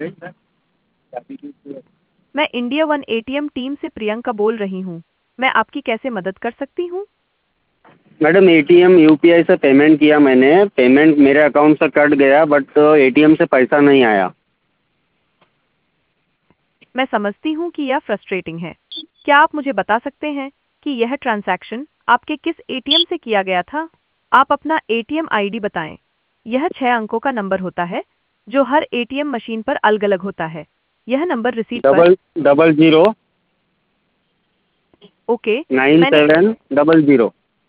मैं India one ATM team से प्रियंका बोल रही हूँ। मैं आपकी कैसे मदद कर सकती हूँ? मैडम एटीएम यूपीआई से पेमेंट किया मैंने, पेमेंट मेरे अकाउंट से कट गया बट एटीएम से पैसा नहीं आया। मैं समझती हूँ कि यह फ्रस्ट्रेटिंग है। क्या आप मुझे बता सकते हैं कि यह ट्रांजैक्शन आपके किस एटीएम से किया गया था? आप अपना एटीएम आईडी बताएं। यह 6 अंकों का नंबर होता है जो हर एटीएम मशीन पर अलग अलग होता है। यह नंबर रिसीट पर डबल जीरो ओके। नाइन मैंने सेवन डबल जीरो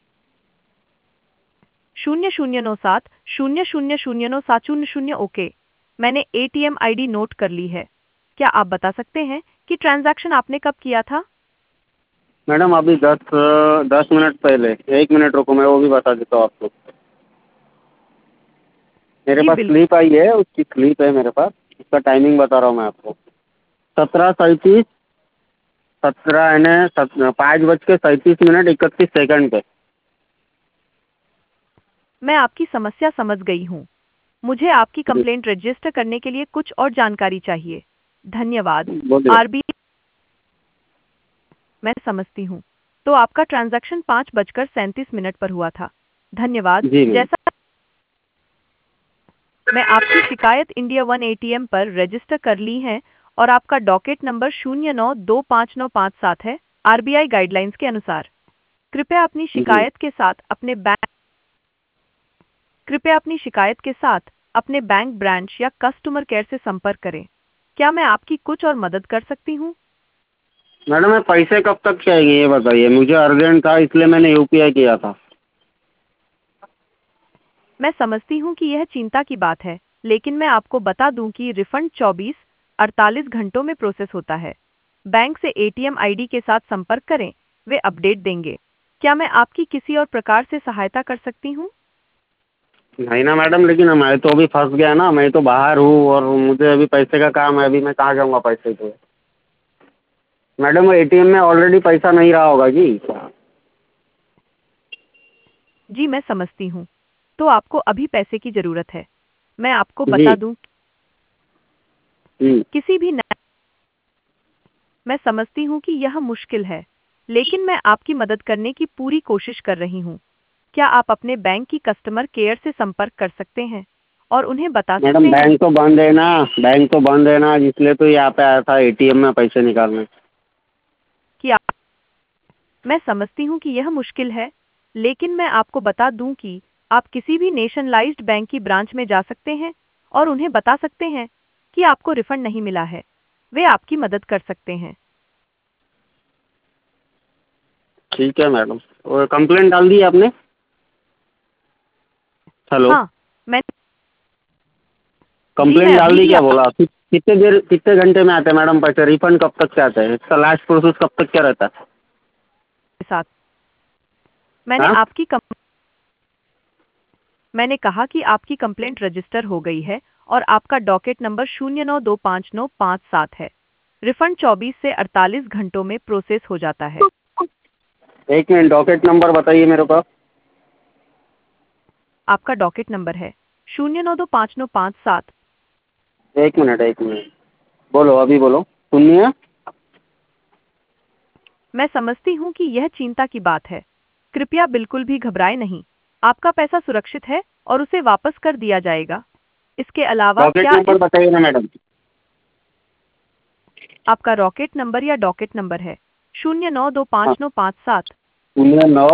0097000970 ओके। मैंने एटीएम आईडी नोट कर ली है। क्या आप बता सकते हैं कि ट्रांजैक्शन आपने कब किया था? मैडम अभी 10 मिनट पहले। 1 मिनट रुको, मैं वो भी बता देता हूँ आपको। मेरे जी पास बिल्कुल। स्लिप आई है, उसकी स्लिप है मेरे पास। उसका टाइमिंग बता रहा हूँ मैं आपको। 17:37, 17 यानी 5:37:31 पे। मैं आपकी समस्या समझ गई हूँ। मुझे आपकी जी, कंप्लेंट रजिस्टर करने के लिए कुछ और जानकारी चाहिए। धन्यवाद। बोलिए। आरबी मैं समझती हूँ। तो आपका ट्रांजैक्शन 5:37 पर हुआ था। धन्यवाद। जी मैम। जैसा मैं आपकी शिकायत इंडिया वन एटीएम पर रजिस्टर कर ली है और आपका डॉकेट नंबर 09259557 है। आरबीआई गाइडलाइंस के अनुसार कृपया अपनी जी शिकायत के साथ अपने बैंक ब्रांच या कस्टमर केयर से संपर्क करें। क्या मैं आपकी कुछ और मदद कर सकती हूँ? मैडम, मैं पैसे कब तक चाहिए ये बताइए। मुझे अर्जेंट था इसलिए मैंने यूपीआई किया था। मैं समझती हूँ कि यह चिंता की बात है, लेकिन मैं आपको बता दूं कि रिफंड 24-48 घंटों में प्रोसेस होता है। बैंक से एटीएम आईडी के साथ संपर्क करें, वे अपडेट देंगे। क्या मैं आपकी किसी और प्रकार से सहायता कर सकती हूँ? नहीं ना मैडम, लेकिन मैं तो अभी फंस गया ना। मैं तो बाहर हूँ और मुझे अभी पैसे का काम है। अभी मैं कहाँ जाऊँगा पैसे के? मैडम, वो एटीएम में ऑलरेडी पैसा नहीं रहा होगा जी। जी मैं समझती हूँ। तो आपको अभी पैसे की जरूरत है। मैं आपको बता जी दूं जी। किसी भी मैं समझती हूँ कि यह मुश्किल है, लेकिन मैं आपकी मदद करने की पूरी कोशिश कर रही हूँ। क्या आप अपने बैंक की कस्टमर केयर से संपर्क कर सकते हैं और उन्हें बता मैडम, सकते हैं बैंक तो बंद है ना। बैंक तो बंद है ना, इसलिए तो यहाँ पे आया था एटीएम में पैसे निकालने। कि मैं समझती हूँ कि यह मुश्किल है, लेकिन मैं आपको बता दूं कि आप किसी भी नेशनलाइज्ड बैंक की ब्रांच में जा सकते हैं और उन्हें बता सकते हैं कि आपको रिफंड नहीं मिला है। वे आपकी मदद कर सकते हैं। ठीक है मैडम। और कंप्लेंट डाल दी आपने? हेलो। हाँ, मैं जी मैं कंप्लेंट डाल अभी दी ही क्या बोला? कितने घंटे में आते हैं मैडम पैसे? रिफंड कब तक के आते हैं? इसका लास्ट प्रोसेस कब तक क्या रहता है? आपके साथ मैंने हाँ। आपकी मैंने कहा कि आपकी कंप्लेंट रजिस्टर हो गई है और आपका डॉकेट नंबर 09259557 है। रिफंड 24 से 48 घंटों में प्रोसेस हो जाता है। एक मिनट, डॉकेट नंबर बताइए मेरे को। आपका डॉकेट नंबर है 09259557। एक मिनट, एक मिनट। बोलो, अभी बोलो। सुनिए। मैं समझती हूँ कि यह चिंता की बात है। कृपया बिल्कुल भी घबराएं नहीं। आपका पैसा सुरक्षित है और उसे वापस कर दिया जाएगा। इसके अलावा डॉकेट क्या नंबर बताइए ना मैडम। आपका रॉकेट नंबर या डॉकेट नंबर है हाँ। 09259557? 09।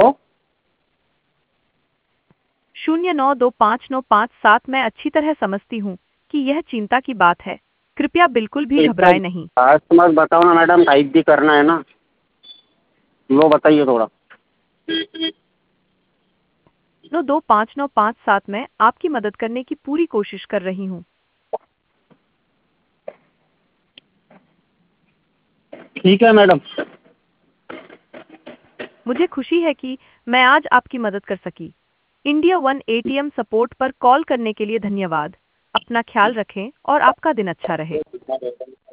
09259557। मैं अच्छी तरह समझती हूँ कि यह चिंता की बात है। कृपया बिल्कुल भी इतना घबराएं नहीं। फास्ट मत बताओ ना मैडम, टाइप भी करना है ना। वो बताइए थोड़ा। 09259557 में आपकी मदद करने की पूरी कोशिश कर रही हूँ। ठीक है मैडम। मुझे खुशी है कि मैं आज आपकी मदद कर सकी। इंडिया वन एटीएम सपोर्ट पर कॉल करने के लिए धन्यवाद। अपना ख्याल रखें और आपका दिन अच्छा रहे।